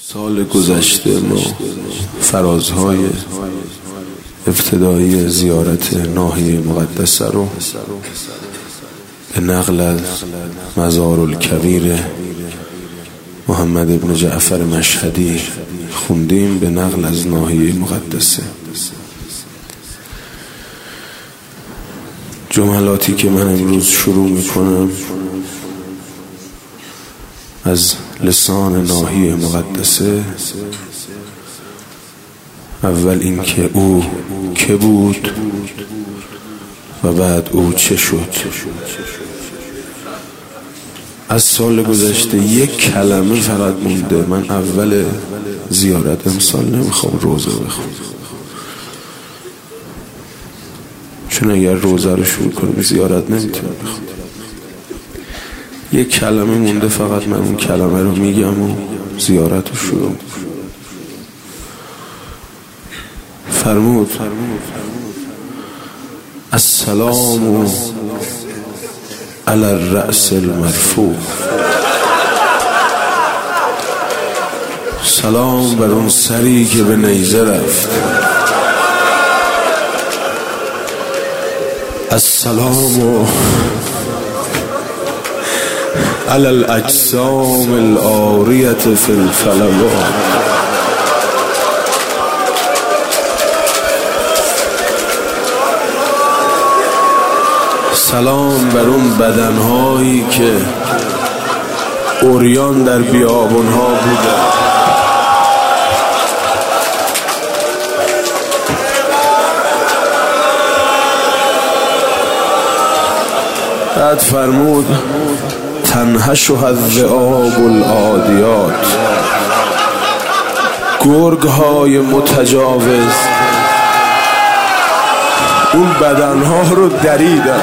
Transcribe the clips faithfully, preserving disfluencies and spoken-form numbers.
سال گذشته ما فرازهای ابتدایی زیارت ناحیه مقدسه رو به نقل از مزارالکبیر محمد ابن جعفر مشهدی خوندیم، به نقل از ناحیه مقدسه. جملاتی که من امروز شروع میکنم از لسان ناحیه مقدسه، اول این که او که بود و بعد او چه شد. از سال گذشته یک کلمه فقط مونده. من اول زیارت امسال نمیخوام روزه بخونم، چون اگر روزه رو شروع کنم زیارت نمیتونم بخونم. یک کلمه مونده فقط، من اون کلمه رو میگم و زیارت رو شروع کنم. فرمود السلام علی الرأس المرفوع، سلام بر اون سری که به نیزه رفت. السلام علی الاجسام العاریة فی الفلوات، سلام بر اون بدنهایی که عریان در بیابانها بودن. بعد فرمود تنهشها الذئاب العادیات، گرگ های متجاوز اون بدنها رو دریدن.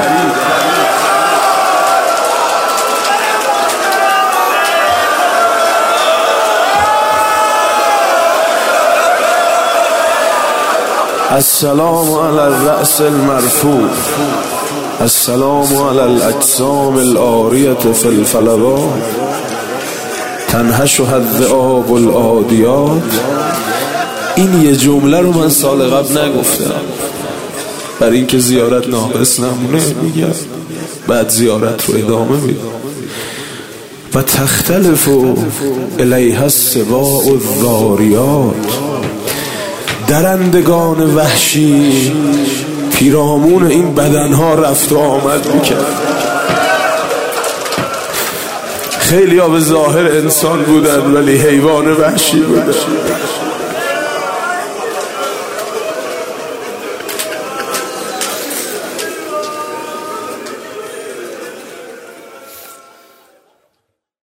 السلام علی الرأس المرفوع، السلام علی الاجسام العاریة فی الفلوات، تنهشها الذئاب العادیات. این یه جمله رو من سال قبل نگفتم برای اینکه زیارت ناقص نمونه، میگم بعد زیارت رو ادامه میدم. و تختلف الیها السباع الضاریات، درندگان وحشی پیرامون این بدنها رفت و آمد میکرد. خیلی ها به ظاهر انسان بودن ولی حیوان وحشی بودن.